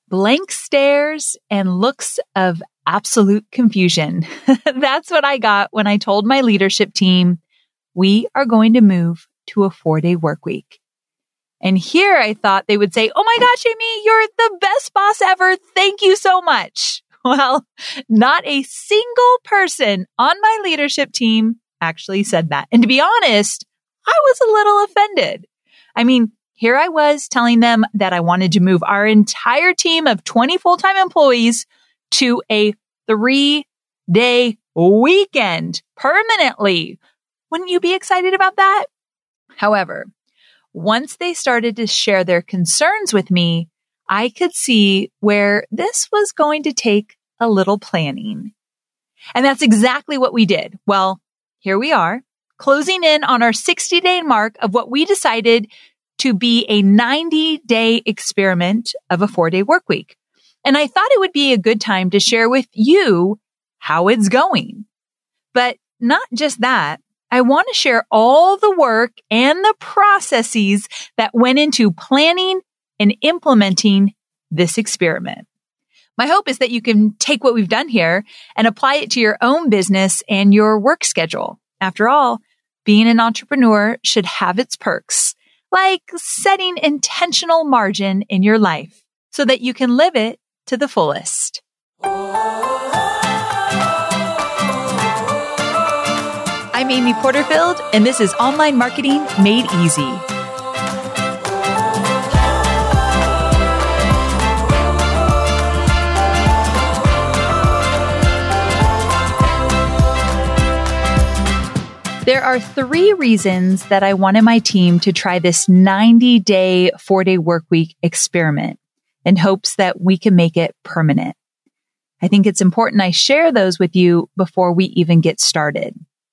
blank stares and looks of absolute confusion. That's what I got when I told my leadership team, we are going to move to a 4-day work week. And here I thought they would say, oh my gosh, Amy, you're the best boss ever. Thank you so much. Well, not a single person on my leadership team actually said that. And to be honest, I was a little offended. I mean, here I was telling them that I wanted to move our entire team of 20 full-time employees to a 3-day weekend permanently. Wouldn't you be excited about that? However, once they started to share their concerns with me, I could see where this was going to take a little planning. And that's exactly what we did. Well, here we are, closing in on our 60-day mark of what we decided to be a 90-day experiment of a 4-day work week. And I thought it would be a good time to share with you how it's going. But not just that. I want to share all the work and the processes that went into planning and implementing this experiment. My hope is that you can take what we've done here and apply it to your own business and your work schedule. After all, being an entrepreneur should have its perks, like setting intentional margin in your life so that you can live it to the fullest. I'm Amy Porterfield, and this is Online Marketing Made Easy. There are 3 reasons that I wanted my team to try this 90-day, 4-day work week experiment in hopes that we can make it permanent. I think it's important I share those with you before we even get started.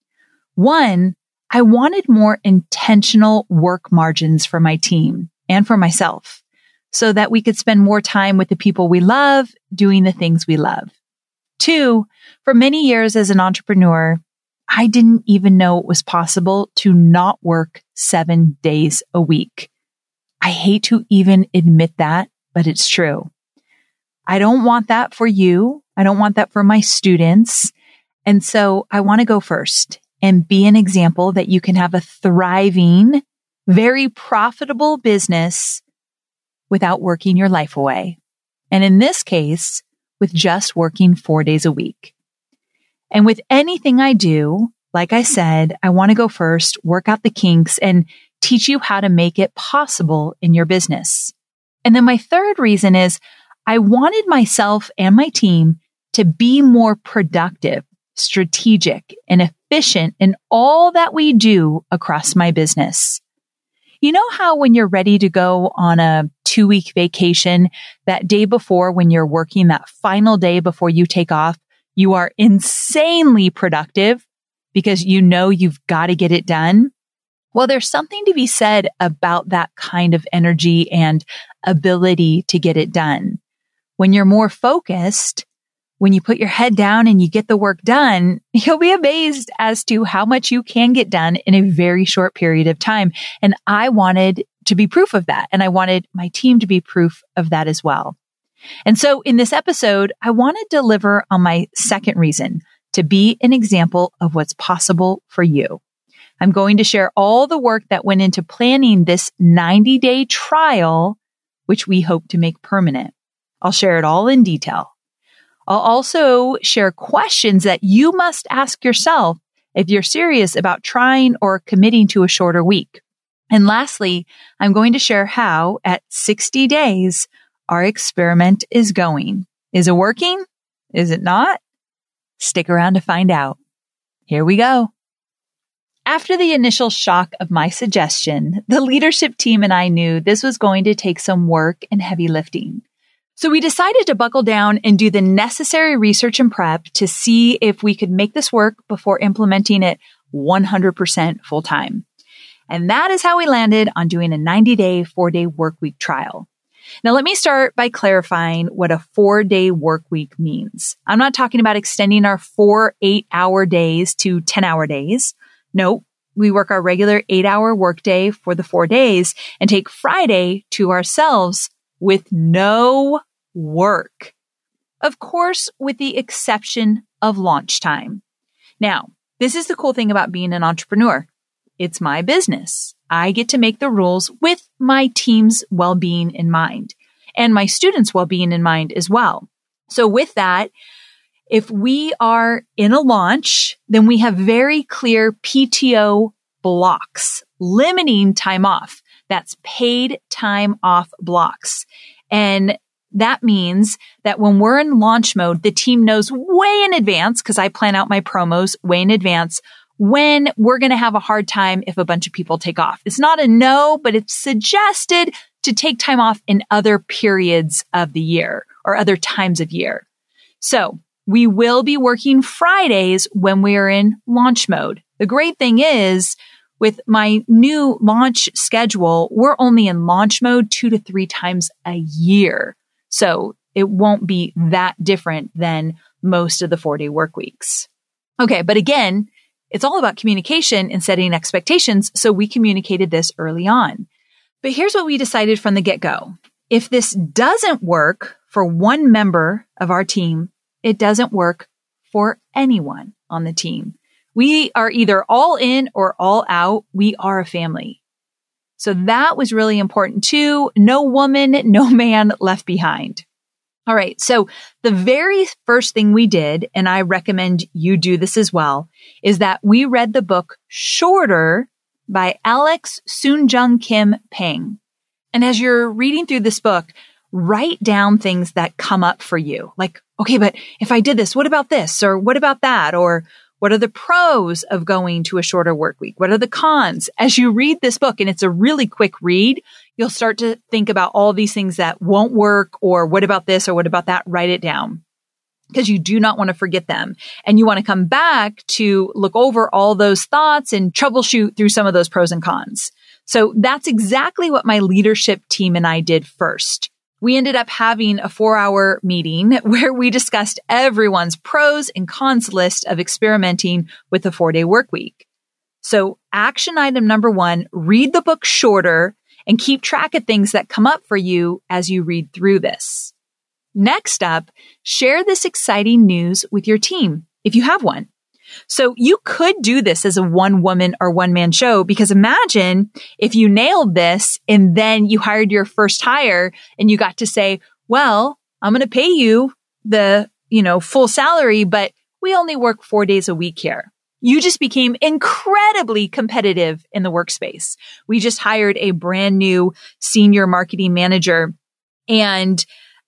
1, I wanted more intentional work margins for my team and for myself so that we could spend more time with the people we love, doing the things we love. 2, for many years as an entrepreneur, I didn't even know it was possible to not work 7 days a week. I hate to even admit that, but it's true. I don't want that for you. I don't want that for my students. And so I want to go first and be an example that you can have a thriving, very profitable business without working your life away. And in this case, with just working 4 days a week. And with anything I do, like I said, I want to go first, work out the kinks, and teach you how to make it possible in your business. And then my third reason is I wanted myself and my team to be more productive, strategic, and efficient in all that we do across my business. You know how when you're ready to go on a 2-week vacation, that day before when you're working, that final day before you take off, you are insanely productive because you know you've got to get it done? Well, there's something to be said about that kind of energy and ability to get it done. When you're more focused, when you put your head down and you get the work done, you'll be amazed as to how much you can get done in a very short period of time. And I wanted to be proof of that. And I wanted my team to be proof of that as well. And so in this episode, I want to deliver on my second reason, to be an example of what's possible for you. I'm going to share all the work that went into planning this 90-day trial, which we hope to make permanent. I'll share it all in detail. I'll also share questions that you must ask yourself if you're serious about trying or committing to a shorter week. And lastly, I'm going to share how at 60 days, our experiment is going. Is it working? Is it not? Stick around to find out. Here we go. After the initial shock of my suggestion, the leadership team and I knew this was going to take some work and heavy lifting. So we decided to buckle down and do the necessary research and prep to see if we could make this work before implementing it 100% full time. And that is how we landed on doing a 90-day, 4-day work week trial. Now, let me start by clarifying what a 4-day work week means. I'm not talking about extending our 4 8-hour days to 10-hour days. No, we work our regular 8-hour workday for the 4 days and take Friday to ourselves with no work. Of course, with the exception of launch time. Now, this is the cool thing about being an entrepreneur. It's my business. I get to make the rules with my team's well-being in mind and my students' well-being in mind as well. So with that, if we are in a launch, then we have very clear PTO blocks, limiting time off. That's paid time off blocks. And that means that when we're in launch mode, the team knows way in advance, because I plan out my promos way in advance, when we're going to have a hard time if a bunch of people take off. It's not a no, but it's suggested to take time off in other periods of the year or other times of year. So we will be working Fridays when we are in launch mode. The great thing is, with my new launch schedule, we're only in launch mode 2 to 3 times a year. So it won't be that different than most of the 4-day work weeks. Okay, but again, it's all about communication and setting expectations. So we communicated this early on. But here's what we decided from the get-go. If this doesn't work for one member of our team, it doesn't work for anyone on the team. We are either all in or all out. We are a family. So that was really important too. No woman, no man left behind. All right. So the very first thing we did, and I recommend you do this as well, is that we read the book Shorter by Alex Soonjung Kim Pang. And as you're reading through this book, write down things that come up for you. Like, okay, but if I did this, what about this? Or what about that? Or what are the pros of going to a shorter work week? What are the cons? As you read this book, and it's a really quick read, you'll start to think about all these things that won't work, or what about this, or what about that? Write it down, because you do not want to forget them. And you want to come back to look over all those thoughts and troubleshoot through some of those pros and cons. So that's exactly what my leadership team and I did first. We ended up having a 4-hour meeting where we discussed everyone's pros and cons list of experimenting with the 4-day work week. So action item number 1, read the book Shorter and keep track of things that come up for you as you read through this. Next up, share this exciting news with your team if you have one. So you could do this as a one-woman or one-man show, because imagine if you nailed this and then you hired your first hire and you got to say, well, I'm going to pay you the, full salary, but we only work 4 days a week here. You just became incredibly competitive in the workspace. We just hired a brand new senior marketing manager, and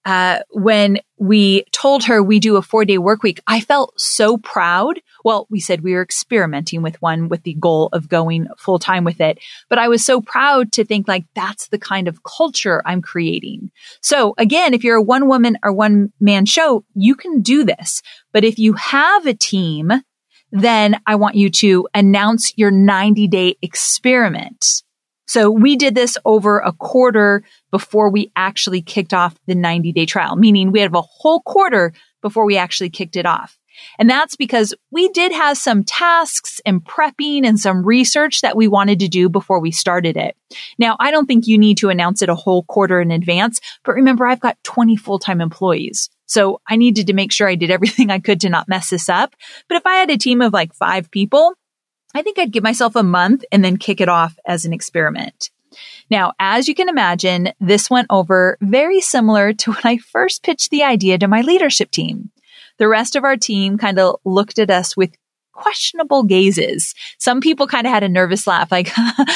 when we told her we do a 4-day work week, I felt so proud. Well, we said we were experimenting with one with the goal of going full time with it. But I was so proud to think like, that's the kind of culture I'm creating. So again, if you're a one woman or one man show, you can do this. But if you have a team, then I want you to announce your 90-day experiment. So we did this over a quarter before we actually kicked off the 90-day trial, meaning we had a whole quarter before we actually kicked it off. And that's because we did have some tasks and prepping and some research that we wanted to do before we started it. Now, I don't think you need to announce it a whole quarter in advance, but remember, I've got 20 full-time employees. So I needed to make sure I did everything I could to not mess this up. But if I had a team of like 5 people, I think I'd give myself a month and then kick it off as an experiment. Now, as you can imagine, this went over very similar to when I first pitched the idea to my leadership team. The rest of our team kind of looked at us with questionable gazes. Some people kind of had a nervous laugh, like,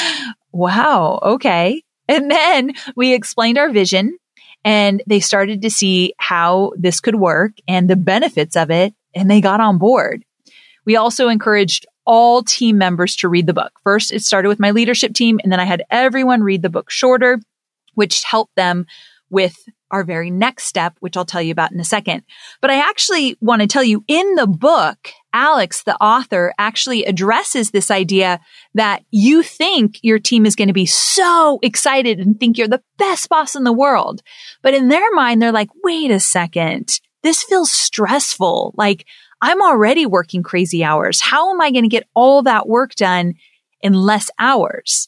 wow, okay. And then we explained our vision, and they started to see how this could work and the benefits of it, and they got on board. We also encouraged all team members to read the book. First, it started with my leadership team, and then I had everyone read the book Shorter, which helped them with our very next step, which I'll tell you about in a second. But I actually want to tell you, in the book, Alex, the author, actually addresses this idea that you think your team is going to be so excited and think you're the best boss in the world. But in their mind, they're like, wait a second, this feels stressful. Like, I'm already working crazy hours. How am I going to get all that work done in less hours?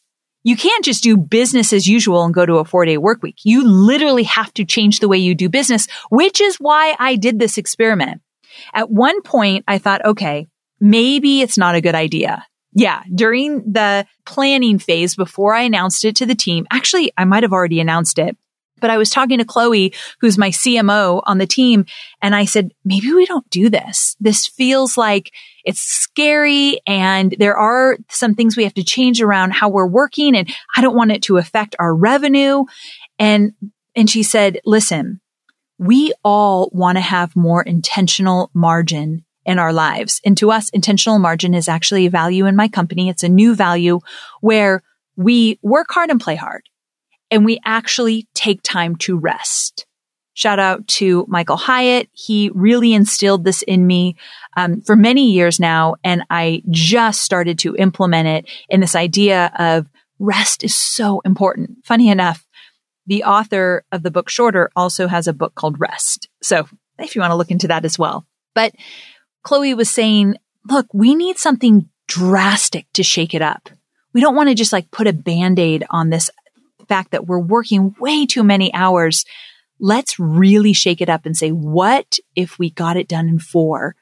You can't just do business as usual and go to a 4-day work week. You literally have to change the way you do business, which is why I did this experiment. At one point, I thought, okay, maybe it's not a good idea. Yeah, during the planning phase before I announced it to the team, actually, I might have already announced it, but I was talking to Chloe, who's my CMO on the team, and I said, maybe we don't do this. This feels like it's scary and there are some things we have to change around how we're working and I don't want it to affect our revenue. And she said, listen, we all want to have more intentional margin in our lives. And to us, intentional margin is actually a value in my company. It's a new value where we work hard and play hard. And we actually take time to rest. Shout out to Michael Hyatt. He really instilled this in me for many years now. And I just started to implement it in this idea of rest is so important. Funny enough, the author of the book Shorter also has a book called Rest. So if you want to look into that as well. But Chloe was saying, look, we need something drastic to shake it up. We don't want to just like put a Band-Aid on this fact that we're working way too many hours. Let's really shake it up and say, what if we got it done in 4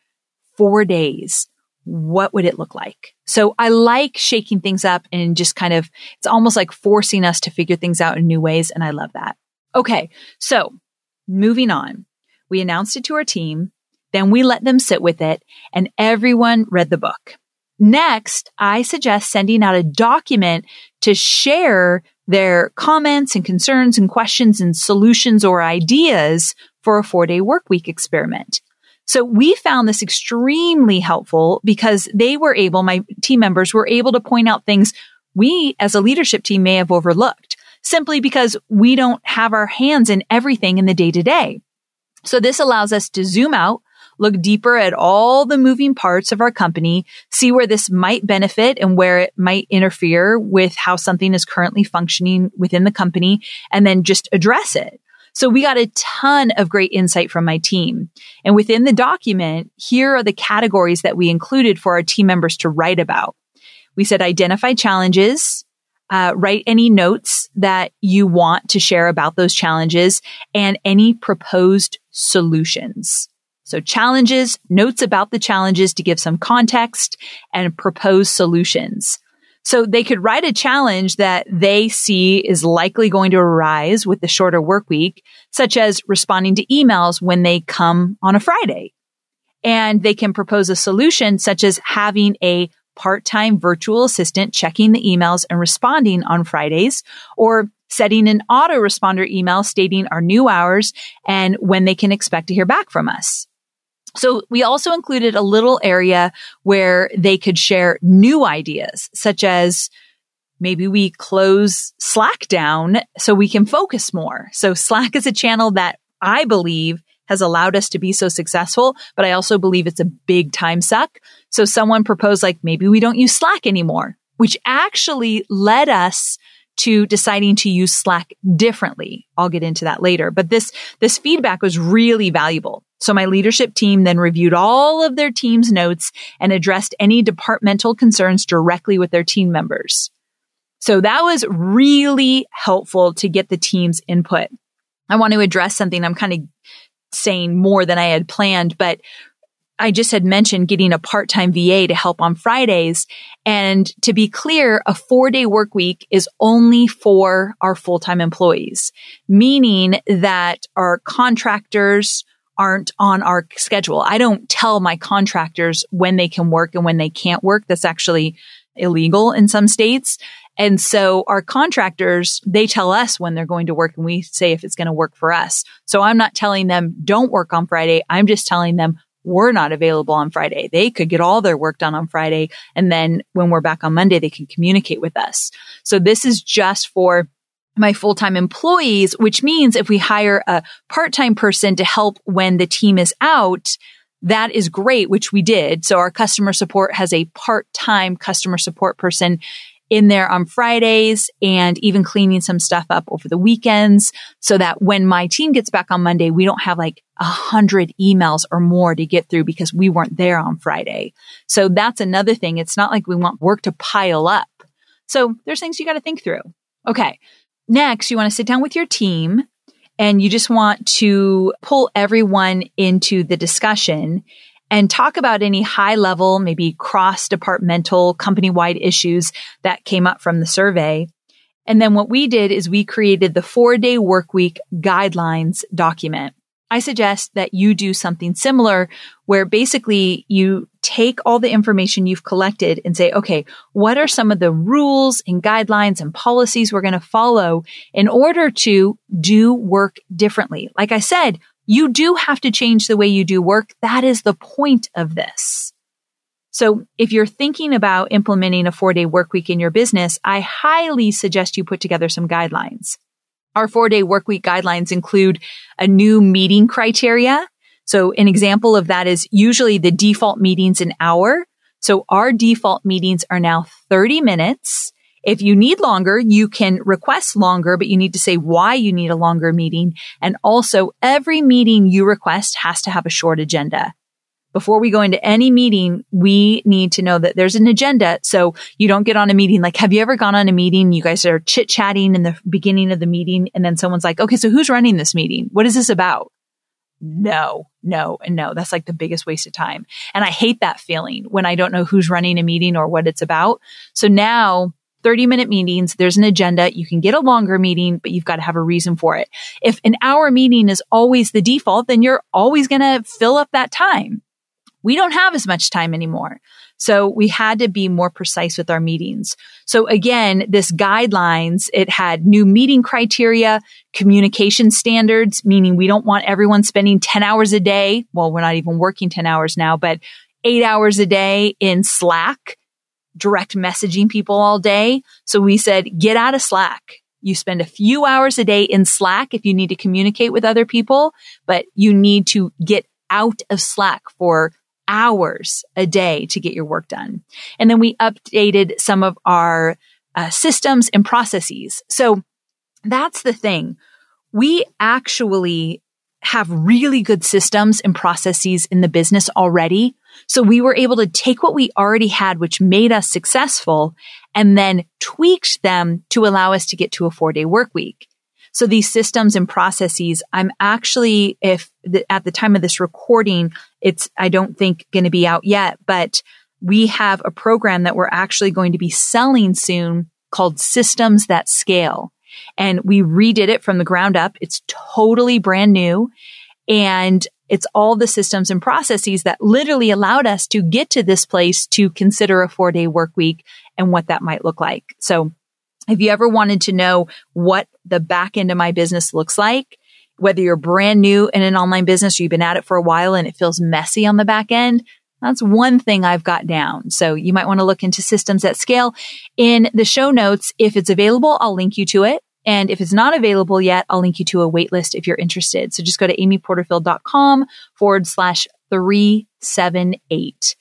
days? What would it look like? So I like shaking things up and just kind of, it's almost like forcing us to figure things out in new ways. And I love that. Okay. So moving on, we announced it to our team. Then we let them sit with it and everyone read the book. Next, I suggest sending out a document to share their comments and concerns and questions and solutions or ideas for a 4-day work week experiment. So we found this extremely helpful because my team members were able to point out things we as a leadership team may have overlooked simply because we don't have our hands in everything in the day to day. So this allows us to zoom out, look deeper at all the moving parts of our company, see where this might benefit and where it might interfere with how something is currently functioning within the company, and then just address it. So we got a ton of great insight from my team. And within the document, here are the categories that we included for our team members to write about. We said, identify challenges, write any notes that you want to share about those challenges and any proposed solutions. So challenges, notes about the challenges to give some context, and propose solutions. So they could write a challenge that they see is likely going to arise with the shorter work week, such as responding to emails when they come on a Friday. And they can propose a solution such as having a part-time virtual assistant checking the emails and responding on Fridays, or setting an autoresponder email stating our new hours and when they can expect to hear back from us. So we also included a little area where they could share new ideas, such as maybe we close Slack down so we can focus more. So Slack is a channel that I believe has allowed us to be so successful, but I also believe it's a big time suck. So someone proposed like, maybe we don't use Slack anymore, which actually led us to deciding to use Slack differently. I'll get into that later, but this feedback was really valuable. So my leadership team then reviewed all of their team's notes and addressed any departmental concerns directly with their team members. So that was really helpful to get the team's input. I want to address something. I'm kind of saying more than I had planned, but I just had mentioned getting a part-time VA to help on Fridays. And to be clear, a 4-day work week is only for our full-time employees, meaning that our contractors aren't on our schedule. I don't tell my contractors when they can work and when they can't work. That's actually illegal in some states. And so our contractors, they tell us when they're going to work and we say if it's going to work for us. So I'm not telling them don't work on Friday. I'm just telling them we're not available on Friday. They could get all their work done on Friday. And then when we're back on Monday, they can communicate with us. So this is just for my full-time employees, which means if we hire a part-time person to help when the team is out, that is great, which we did. So our customer support has a part-time customer support person in there on Fridays and even cleaning some stuff up over the weekends so that when my team gets back on Monday, we don't have like 100 emails or more to get through because we weren't there on Friday. So that's another thing. It's not like we want work to pile up. So there's things you got to think through. Okay. Next, you want to sit down with your team and you just want to pull everyone into the discussion and talk about any high level, maybe cross-departmental, company-wide issues that came up from the survey. And then what we did is we created the 4-day workweek guidelines document. I suggest that you do something similar where basically you take all the information you've collected and say, okay, what are some of the rules and guidelines and policies we're going to follow in order to do work differently? Like I said, you do have to change the way you do work. That is the point of this. So if you're thinking about implementing a 4-day workweek in your business, I highly suggest you put together some guidelines. Our 4-day workweek guidelines include a new meeting criteria. So an example of that is usually the default meeting's an hour. So our default meetings are now 30 minutes. If you need longer, you can request longer, but you need to say why you need a longer meeting. And also every meeting you request has to have a short agenda. Before we go into any meeting, we need to know that there's an agenda. So you don't get on a meeting. Like, have you ever gone on a meeting? You guys are chit-chatting in the beginning of the meeting. And then someone's like, okay, so who's running this meeting? What is this about? No. That's like the biggest waste of time. And I hate that feeling when I don't know who's running a meeting or what it's about. So now 30-minute meetings, there's an agenda. You can get a longer meeting, but you've got to have a reason for it. If an hour meeting is always the default, then you're always going to fill up that time. We don't have as much time anymore. So we had to be more precise with our meetings. So again, this guidelines, it had new meeting criteria, communication standards, meaning we don't want everyone spending 10 hours a day. Well, we're not even working 10 hours now, but 8 hours a day in Slack, direct messaging people all day. So we said, get out of Slack. You spend a few hours a day in Slack if you need to communicate with other people, but you need to get out of Slack for hours a day to get your work done. And then we updated some of our systems and processes. So that's the thing. We actually have really good systems and processes in the business already. So we were able to take what we already had, which made us successful, and then tweaked them to allow us to get to a 4-day work week. So these systems and processes, I'm actually, at the time of this recording, it's, I don't think going to be out yet, but we have a program that we're actually going to be selling soon called Systems That Scale. And we redid it from the ground up. It's totally brand new. And it's all the systems and processes that literally allowed us to get to this place to consider a 4-day work week and what that might look like. So if you ever wanted to know what the back end of my business looks like, whether you're brand new in an online business or you've been at it for a while and it feels messy on the back end, that's one thing I've got down. So you might want to look into Systems That Scale. In the show notes, if it's available, I'll link you to it. And if it's not available yet, I'll link you to a wait list if you're interested. So just go to amyporterfield.com/378.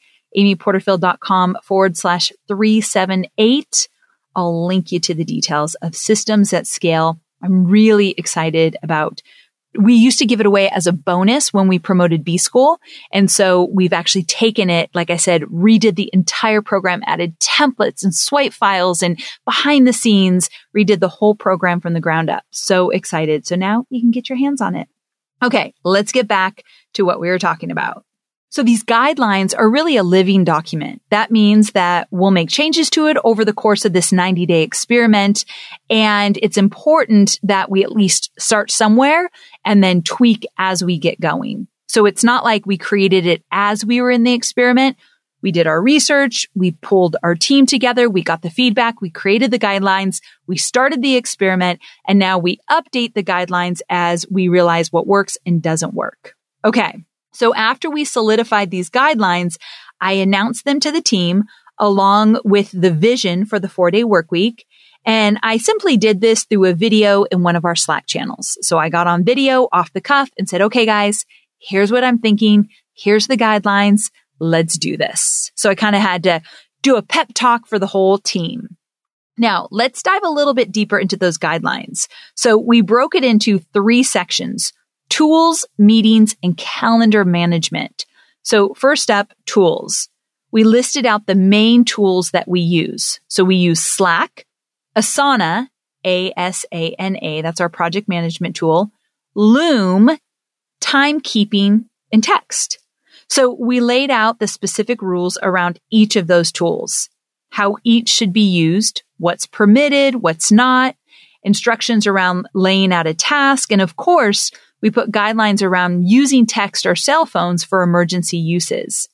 amyporterfield.com/378. I'll link you to the details of Systems That Scale. I'm really excited about. We used to give it away as a bonus when we promoted B-School. And so we've actually taken it, like I said, redid the entire program, added templates and swipe files and behind the scenes, redid the whole program from the ground up. So excited. So now you can get your hands on it. Okay, let's get back to what we were talking about. So these guidelines are really a living document. That means that we'll make changes to it over the course of this 90-day experiment. And it's important that we at least start somewhere and then tweak as we get going. So it's not like we created it as we were in the experiment. We did our research. We pulled our team together. We got the feedback. We created the guidelines. We started the experiment. And now we update the guidelines as we realize what works and doesn't work. Okay. So after we solidified these guidelines, I announced them to the team along with the vision for the 4-day work week. And I simply did this through a video in one of our Slack channels. So I got on video off the cuff and said, okay, guys, here's what I'm thinking. Here's the guidelines. Let's do this. So I kind of had to do a pep talk for the whole team. Now, let's dive a little bit deeper into those guidelines. So we broke it into 3 sections: tools, meetings, and calendar management. So first up, tools. We listed out the main tools that we use. So we use Slack, Asana, Asana, that's our project management tool, Loom, timekeeping, and text. So we laid out the specific rules around each of those tools, how each should be used, what's permitted, what's not, instructions around laying out a task, and of course, we put guidelines around using text or cell phones for emergency uses.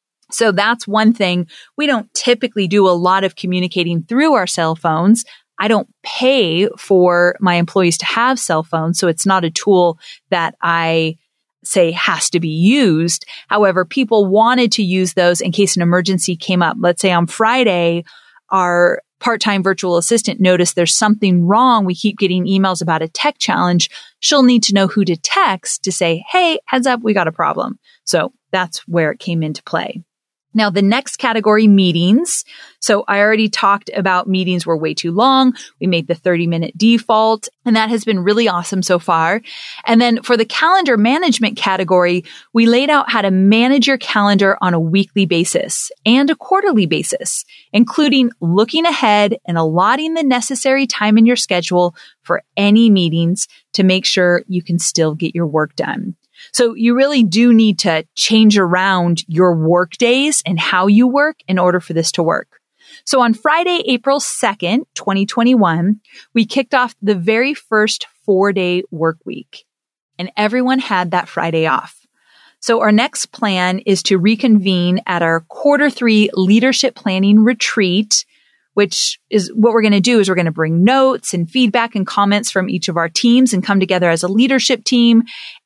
So that's one thing. We don't typically do a lot of communicating through our cell phones. I don't pay for my employees to have cell phones, so it's not a tool that I say has to be used. However, people wanted to use those in case an emergency came up. Let's say on Friday, our part-time virtual assistant noticed there's something wrong. We keep getting emails about a tech challenge. She'll need to know who to text to say, hey, heads up, we got a problem. So that's where it came into play. Now, the next category, meetings. So I already talked about meetings were way too long. We made the 30-minute default, and that has been really awesome so far. And then for the calendar management category, we laid out how to manage your calendar on a weekly basis and a quarterly basis, including looking ahead and allotting the necessary time in your schedule for any meetings to make sure you can still get your work done. So you really do need to change around your work days and how you work in order for this to work. So on Friday, April 2nd, 2021, we kicked off the very first 4-day work week, and everyone had that Friday off. So our next plan is to reconvene at our Q3 leadership planning retreat, which is what we're going to do is we're going to bring notes and feedback and comments from each of our teams and come together as a leadership team.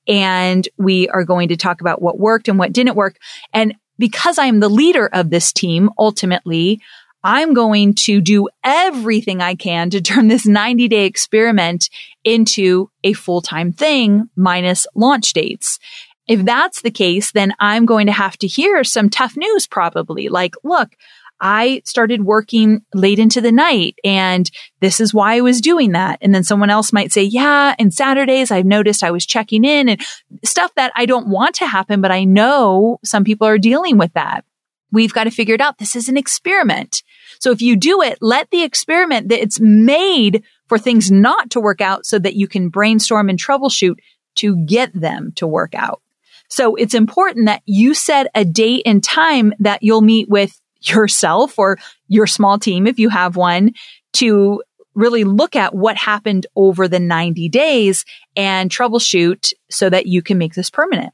And we are going to talk about what worked and what didn't work. And because I'm the leader of this team, ultimately, I'm going to do everything I can to turn this 90-day experiment into a full-time thing minus launch dates. If that's the case, then I'm going to have to hear some tough news probably, like, look, I started working late into the night and this is why I was doing that. And then someone else might say, yeah, and Saturdays I've noticed I was checking in and stuff that I don't want to happen, but I know some people are dealing with that. We've got to figure it out. This is an experiment. So if you do it, let the experiment that it's made for things not to work out so that you can brainstorm and troubleshoot to get them to work out. So it's important that you set a date and time that you'll meet with yourself or your small team, if you have one, to really look at what happened over the 90 days and troubleshoot so that you can make this permanent.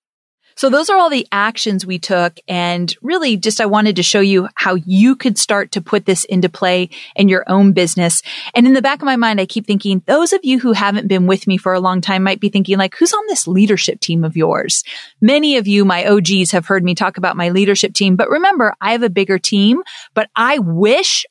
So those are all the actions we took. And really just, I wanted to show you how you could start to put this into play in your own business. And in the back of my mind, I keep thinking, those of you who haven't been with me for a long time might be thinking like, who's on this leadership team of yours? Many of you, my OGs, have heard me talk about my leadership team. But remember, I have a bigger team, but I wish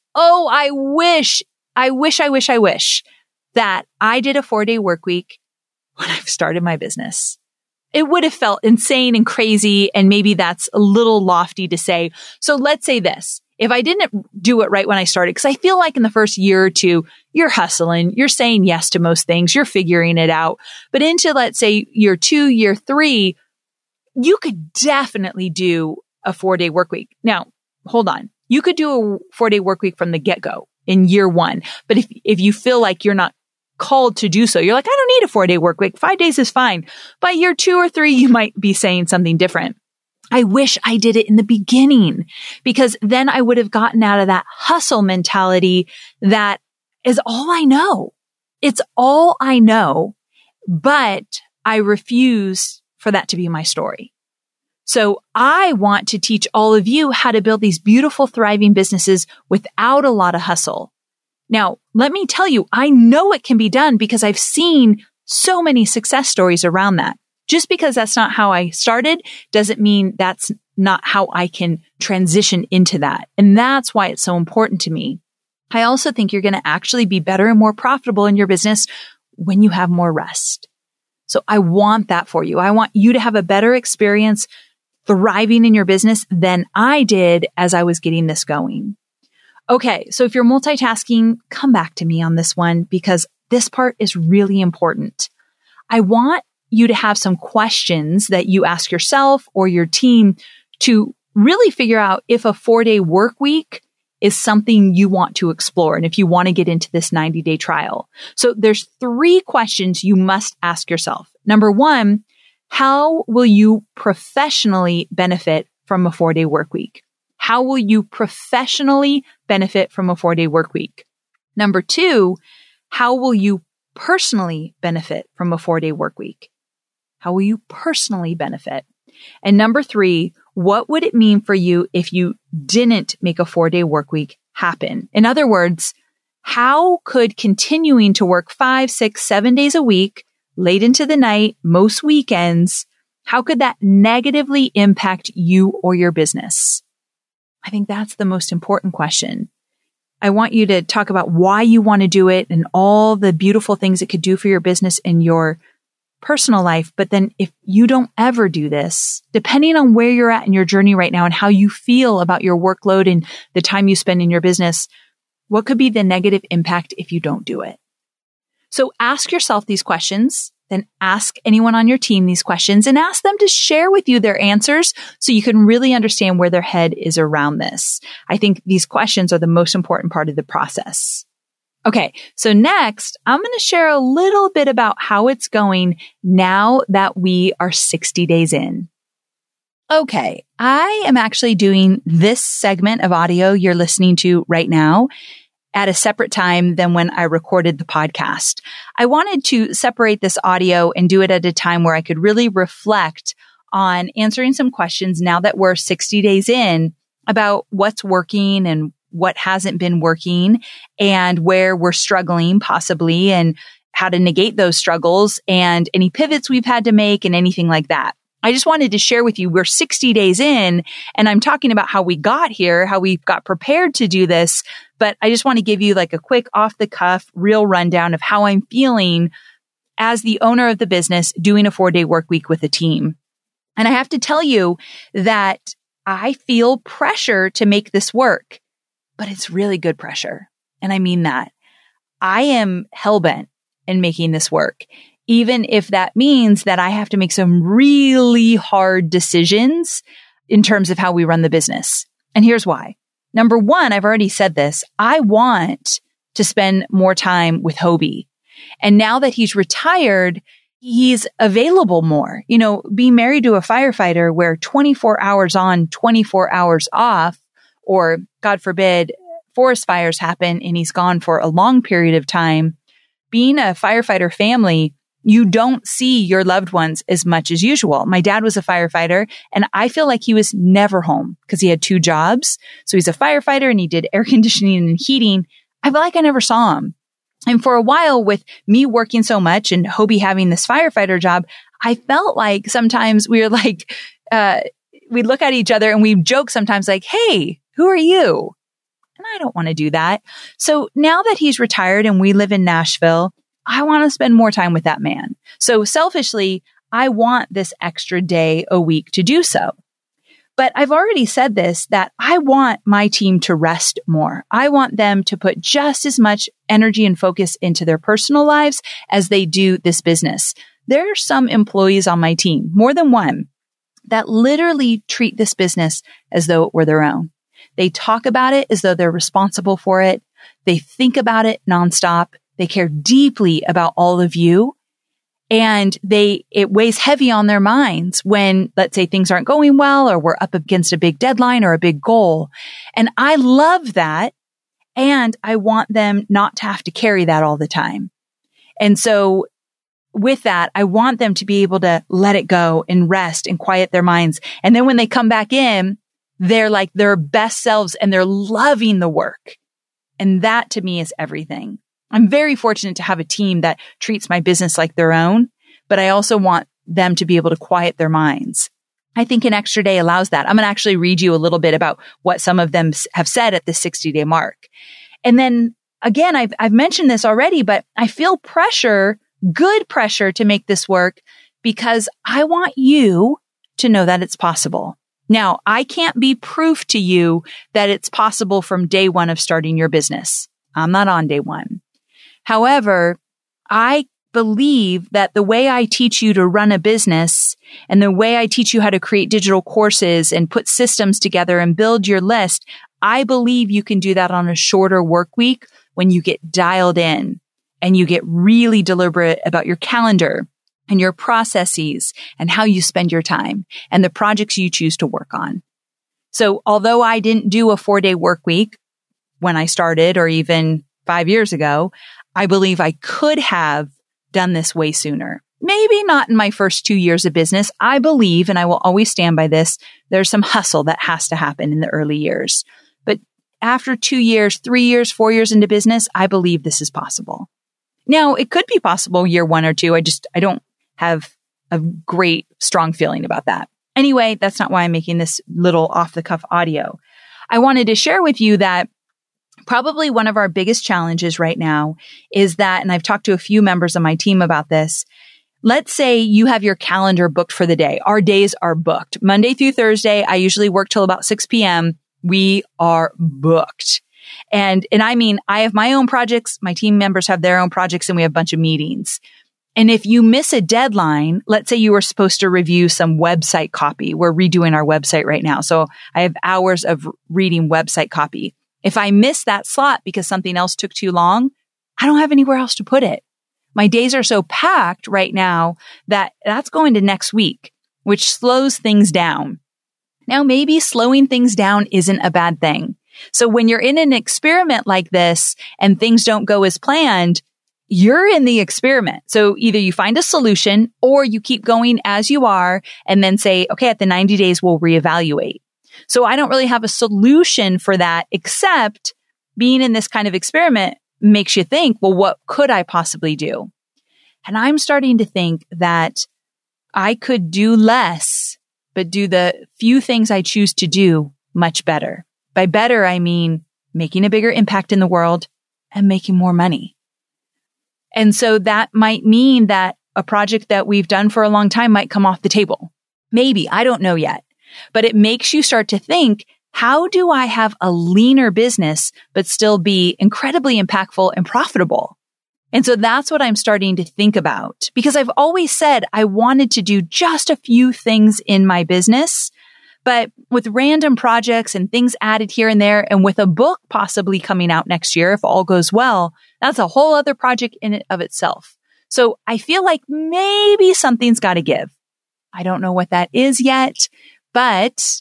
that I did a 4-day work week when I started my business. It would have felt insane and crazy, and maybe that's a little lofty to say. So let's say this. If I didn't do it right when I started, because I feel like in the first year or two, you're hustling, you're saying yes to most things, you're figuring it out. But into, let's say, year 2, year 3, you could definitely do a 4-day work week. Now, hold on. You could do a 4-day work week from the get-go in year 1. But if you feel like you're not called to do so, you're like, I don't need a 4-day work week. 5 days is fine. By year 2 or 3, you might be saying something different. I wish I did it in the beginning, because then I would have gotten out of that hustle mentality that is all I know. It's all I know, but I refuse for that to be my story. So I want to teach all of you how to build these beautiful, thriving businesses without a lot of hustle. Now, let me tell you, I know it can be done because I've seen so many success stories around that. Just because that's not how I started doesn't mean that's not how I can transition into that. And that's why it's so important to me. I also think you're going to actually be better and more profitable in your business when you have more rest. So I want that for you. I want you to have a better experience thriving in your business than I did as I was getting this going. Okay, so if you're multitasking, come back to me on this one because this part is really important. I want you to have some questions that you ask yourself or your team to really figure out if a 4-day work week is something you want to explore. And if you want to get into this 90-day trial. So there's 3 questions you must ask yourself. Number 1, how will you professionally benefit from a 4-day work week? How will you professionally benefit from a 4-day work week? Number 2, how will you personally benefit from a 4-day work week? How will you personally benefit? And number 3, what would it mean for you if you didn't make a 4-day work week happen? In other words, how could continuing to work 5, 6, 7 days a week, late into the night, most weekends, how could that negatively impact you or your business? I think that's the most important question. I want you to talk about why you want to do it and all the beautiful things it could do for your business and your personal life. But then if you don't ever do this, depending on where you're at in your journey right now and how you feel about your workload and the time you spend in your business, what could be the negative impact if you don't do it? So ask yourself these questions, then ask anyone on your team these questions and ask them to share with you their answers so you can really understand where their head is around this. I think these questions are the most important part of the process. Okay, so next, I'm going to share a little bit about how it's going now that we are 60 days in. Okay, I am actually doing this segment of audio you're listening to right now at a separate time than when I recorded the podcast. I wanted to separate this audio and do it at a time where I could really reflect on answering some questions now that we're 60 days in about what's working and what hasn't been working and where we're struggling possibly and how to negate those struggles and any pivots we've had to make and anything like that. I just wanted to share with you, we're 60 days in and I'm talking about how we got here, how we got prepared to do this. But I just want to give you like a quick off the cuff, real rundown of how I'm feeling as the owner of the business doing a 4-day work week with a team. And I have to tell you that I feel pressure to make this work, but it's really good pressure. And I mean that. I am hellbent in making this work, even if that means that I have to make some really hard decisions in terms of how we run the business. And here's why. Number 1, I've already said this. I want to spend more time with Hobie. And now that he's retired, he's available more. You know, being married to a firefighter where 24 hours on, 24 hours off, or God forbid, forest fires happen and he's gone for a long period of time. Being a firefighter family, you don't see your loved ones as much as usual. My dad was a firefighter and I feel like he was never home because he had 2 jobs. So he's a firefighter and he did air conditioning and heating. I feel like I never saw him. And for a while with me working so much and Hobie having this firefighter job, I felt like sometimes we were like, we'd look at each other and we'd joke sometimes like, hey, who are you? And I don't want to do that. So now that he's retired and we live in Nashville, I want to spend more time with that man. So selfishly, I want this extra day a week to do so. But I've already said this, that I want my team to rest more. I want them to put just as much energy and focus into their personal lives as they do this business. There are some employees on my team, more than one, that literally treat this business as though it were their own. They talk about it as though they're responsible for it. They think about it nonstop. They care deeply about all of you. And it weighs heavy on their minds when, let's say, things aren't going well or we're up against a big deadline or a big goal. And I love that. And I want them not to have to carry that all the time. And so with that, I want them to be able to let it go and rest and quiet their minds. And then when they come back in, they're like their best selves and they're loving the work. And that to me is everything. I'm very fortunate to have a team that treats my business like their own, but I also want them to be able to quiet their minds. I think an extra day allows that. I'm going to actually read you a little bit about what some of them have said at the 60-day mark. And then again, I've mentioned this already, but I feel pressure, good pressure to make this work because I want you to know that it's possible. Now, I can't be proof to you that it's possible from day one of starting your business. I'm not on day one. However, I believe that the way I teach you to run a business and the way I teach you how to create digital courses and put systems together and build your list, I believe you can do that on a shorter work week when you get dialed in and you get really deliberate about your calendar and your processes and how you spend your time and the projects you choose to work on. So although I didn't do a 4-day work week when I started or even 5 years ago, I believe I could have done this way sooner. Maybe not in my first 2 years of business. I believe, and I will always stand by this, there's some hustle that has to happen in the early years. But after 2 years, 3 years, 4 years into business, I believe this is possible. Now, it could be possible year 1 or 2. I don't have a great, strong feeling about that. Anyway, that's not why I'm making this little off-the-cuff audio. I wanted to share with you that probably one of our biggest challenges right now is that, and I've talked to a few members of my team about this, let's say you have your calendar booked for the day. Our days are booked. Monday through Thursday, I usually work till about 6 p.m. We are booked. And I mean, I have my own projects, my team members have their own projects, and we have a bunch of meetings. And if you miss a deadline, let's say you were supposed to review some website copy. We're redoing our website right now. So I have hours of reading website copy. If I miss that slot because something else took too long, I don't have anywhere else to put it. My days are so packed right now that that's going to next week, which slows things down. Now, maybe slowing things down isn't a bad thing. So when you're in an experiment like this and things don't go as planned, you're in the experiment. So either you find a solution or you keep going as you are and then say, okay, at the 90 days, we'll reevaluate. So I don't really have a solution for that, except being in this kind of experiment makes you think, well, what could I possibly do? And I'm starting to think that I could do less, but do the few things I choose to do much better. By better, I mean making a bigger impact in the world and making more money. And so that might mean that a project that we've done for a long time might come off the table. Maybe, I don't know yet. But it makes you start to think, how do I have a leaner business, but still be incredibly impactful and profitable? And so that's what I'm starting to think about, because I've always said I wanted to do just a few things in my business, but with random projects and things added here and there, and with a book possibly coming out next year, if all goes well, that's a whole other project in and of itself. So I feel like maybe something's got to give. I don't know what that is yet, but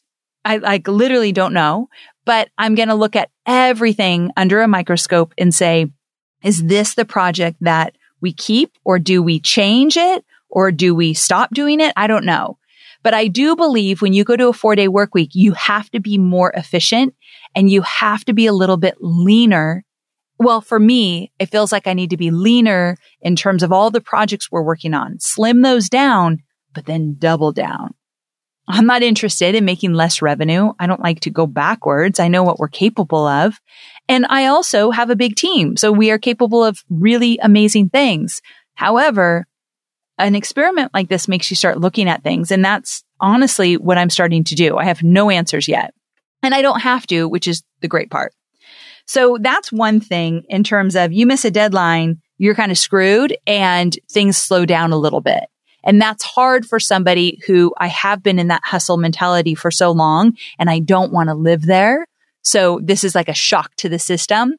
I literally don't know. But I'm going to look at everything under a microscope and say, is this the project that we keep, or do we change it, or do we stop doing it? I don't know. But I do believe when you go to a 4-day work week, you have to be more efficient and you have to be a little bit leaner. Well, for me, it feels like I need to be leaner in terms of all the projects we're working on. Slim those down, but then double down. I'm not interested in making less revenue. I don't like to go backwards. I know what we're capable of. And I also have a big team. So we are capable of really amazing things. However, an experiment like this makes you start looking at things. And that's honestly what I'm starting to do. I have no answers yet. And I don't have to, which is the great part. So that's one thing in terms of you miss a deadline, you're kind of screwed and things slow down a little bit. And that's hard for somebody who I have been in that hustle mentality for so long and I don't want to live there. So this is like a shock to the system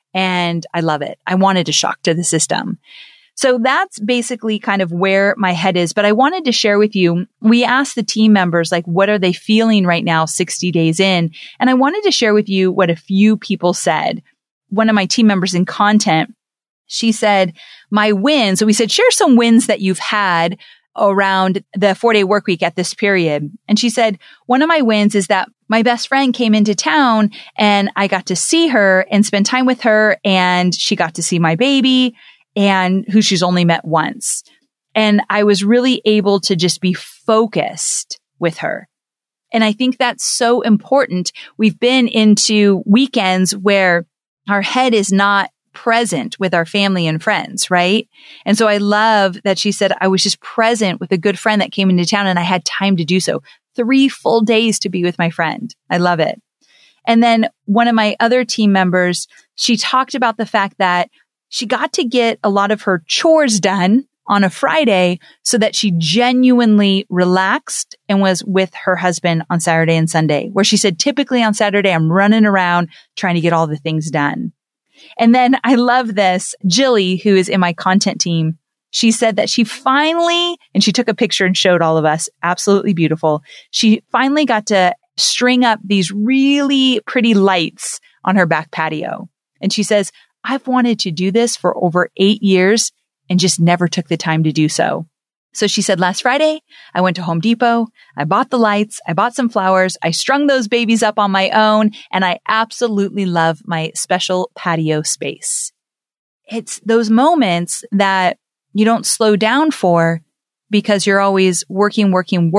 and I love it. I wanted a shock to the system. So that's basically kind of where my head is. But I wanted to share with you, we asked the team members, like, what are they feeling right now, 60 days in? And I wanted to share with you what a few people said. One of my team members in content, she said, my wins. So we said, share some wins that you've had around the 4-day work week at this period. And she said, one of my wins is that my best friend came into town and I got to see her and spend time with her. And she got to see my baby, and who she's only met once. And I was really able to just be focused with her. And I think that's so important. We've been into weekends where our head is not present with our family and friends, right? And so I love that she said, I was just present with a good friend that came into town and I had time to do so. 3 full days to be with my friend. I love it. And then one of my other team members, she talked about the fact that she got to get a lot of her chores done on a Friday so that she genuinely relaxed and was with her husband on Saturday and Sunday, where she said, typically on Saturday, I'm running around trying to get all the things done. And then I love this. Jilly, who is in my content team, she said that she finally, and she took a picture and showed all of us, absolutely beautiful. She finally got to string up these really pretty lights on her back patio. And she says, I've wanted to do this for over 8 years and just never took the time to do so. So she said, last Friday, I went to Home Depot. I bought the lights. I bought some flowers. I strung those babies up on my own. And I absolutely love my special patio space. It's those moments that you don't slow down for because you're always working.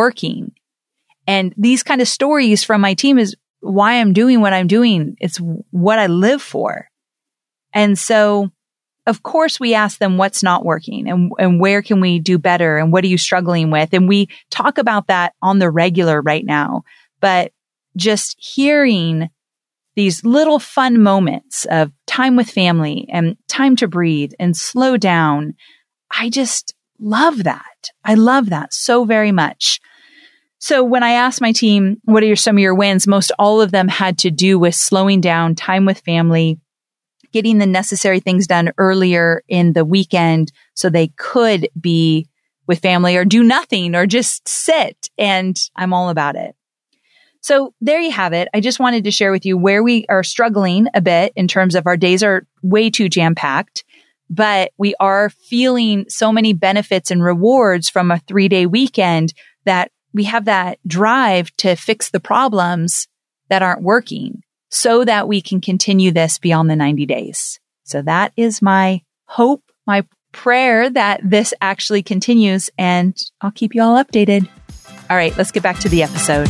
And these kind of stories from my team is why I'm doing what I'm doing. It's what I live for. And so, of course, we ask them what's not working and where can we do better and what are you struggling with? And we talk about that on the regular right now. But just hearing these little fun moments of time with family and time to breathe and slow down, I just love that. I love that so very much. So when I asked my team, what are some of your wins? Most all of them had to do with slowing down, time with family, getting the necessary things done earlier in the weekend so they could be with family or do nothing or just sit. And I'm all about it. So there you have it. I just wanted to share with you where we are struggling a bit in terms of our days are way too jam-packed, but we are feeling so many benefits and rewards from a 3-day weekend that we have that drive to fix the problems that aren't working, so that we can continue this beyond the 90 days. So that is my hope, my prayer that this actually continues, and I'll keep you all updated. All right, let's get back to the episode.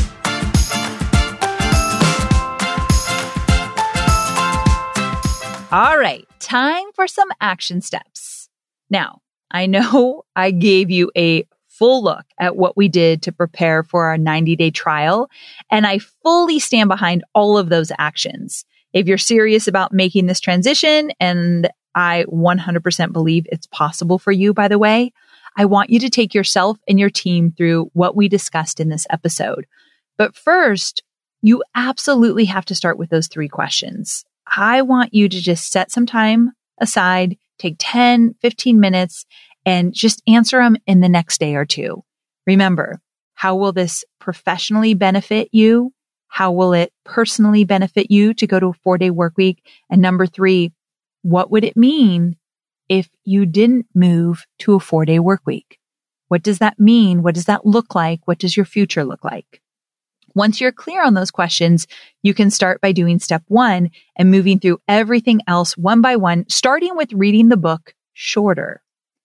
All right, time for some action steps. Now, I know I gave you a full look at what we did to prepare for our 90-day trial, and I fully stand behind all of those actions. If you're serious about making this transition, and I 100% believe it's possible for you, by the way, I want you to take yourself and your team through what we discussed in this episode. But first, you absolutely have to start with those 3 questions. I want you to just set some time aside, take 10, 15 minutes, and just answer them in the next day or 2. Remember, how will this professionally benefit you? How will it personally benefit you to go to a 4-day work week? And number 3, what would it mean if you didn't move to a 4-day work week? What does that mean? What does that look like? What does your future look like? Once you're clear on those questions, you can start by doing step 1 and moving through everything else one by one, starting with reading the book shorter.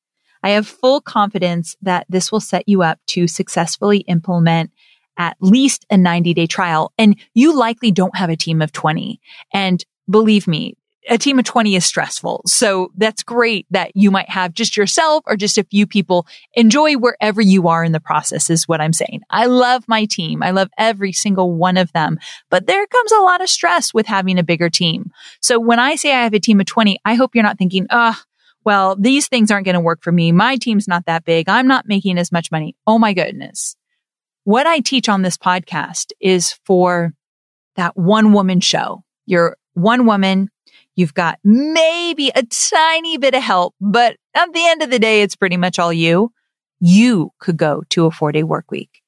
I have full confidence that this will set you up to successfully implement at least a 90-day trial. And you likely don't have a team of 20. And believe me, a team of 20 is stressful. So that's great that you might have just yourself or just a few people. Enjoy wherever you are in the process is what I'm saying. I love my team. I love every single one of them, but there comes a lot of stress with having a bigger team. So when I say I have a team of 20, I hope you're not thinking, well, these things aren't going to work for me. My team's not that big. I'm not making as much money. Oh my goodness. What I teach on this podcast is for that one woman show. You're one woman. You've got maybe a tiny bit of help, but at the end of the day, it's pretty much all you. You could go to a 4-day work week.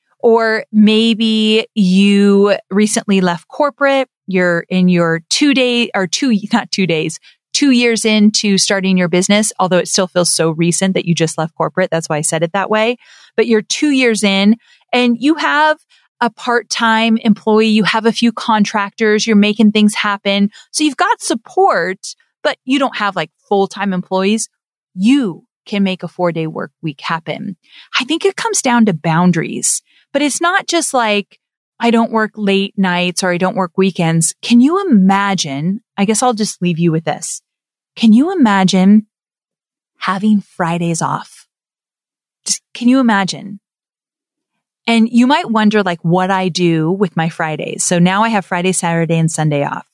Or maybe you recently left corporate. You're in your 2 years into starting your business, although it still feels so recent that you just left corporate. That's why I said it that way. But you're 2 years in and you have a part-time employee, you have a few contractors, you're making things happen. So you've got support, but you don't have like full-time employees. You can make a 4-day work week happen. I think it comes down to boundaries, but it's not just like, I don't work late nights or I don't work weekends. Can you imagine? I guess I'll just leave you with this. Can you imagine having Fridays off? Can you imagine? And you might wonder like what I do with my Fridays. So now I have Friday, Saturday, and Sunday off.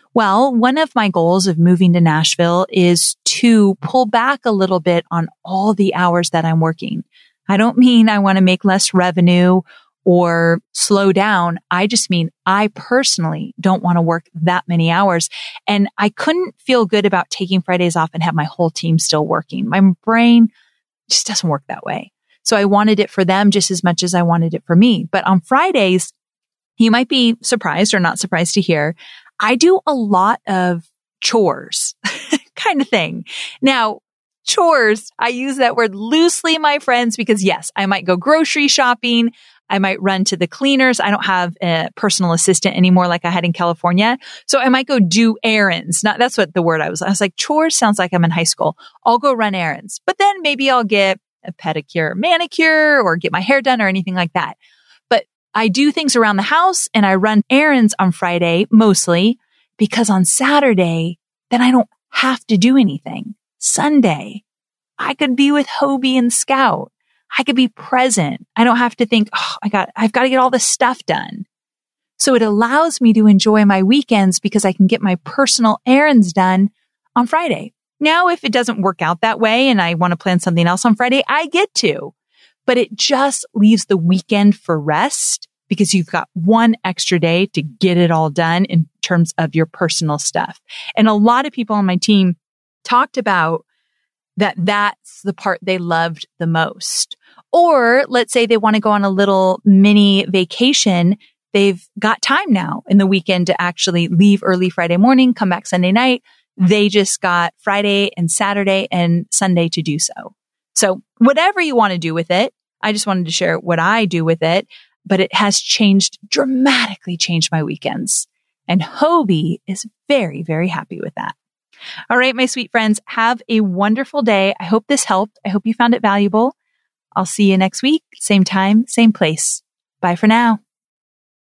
Well, one of my goals of moving to Nashville is to pull back a little bit on all the hours that I'm working. I don't mean I want to make less revenue or slow down. I just mean I personally don't want to work that many hours. And I couldn't feel good about taking Fridays off and have my whole team still working. My brain just doesn't work that way. So I wanted it for them just as much as I wanted it for me. But on Fridays, you might be surprised or not surprised to hear, I do a lot of chores kind of thing. Now, chores, I use that word loosely, my friends, because yes, I might go grocery shopping. I might run to the cleaners. I don't have a personal assistant anymore like I had in California. So I might go do errands. That's what the word I was like, chores sounds like I'm in high school. I'll go run errands, but then maybe I'll get a pedicure, manicure, or get my hair done or anything like that. But I do things around the house and I run errands on Friday mostly because on Saturday, then I don't have to do anything. Sunday, I could be with Hobie and Scout. I could be present. I don't have to think, I've got to get all this stuff done. So it allows me to enjoy my weekends because I can get my personal errands done on Friday. Now, if it doesn't work out that way and I want to plan something else on Friday, I get to. But it just leaves the weekend for rest because you've got one extra day to get it all done in terms of your personal stuff. And a lot of people on my team talked about that's the part they loved the most. Or let's say they want to go on a little mini vacation. They've got time now in the weekend to actually leave early Friday morning, come back Sunday night. They just got Friday and Saturday and Sunday to do so. So whatever you want to do with it, I just wanted to share what I do with it, but it has dramatically changed my weekends. And Hobie is very, very happy with that. All right, my sweet friends, have a wonderful day. I hope this helped. I hope you found it valuable. I'll see you next week. Same time, same place. Bye for now.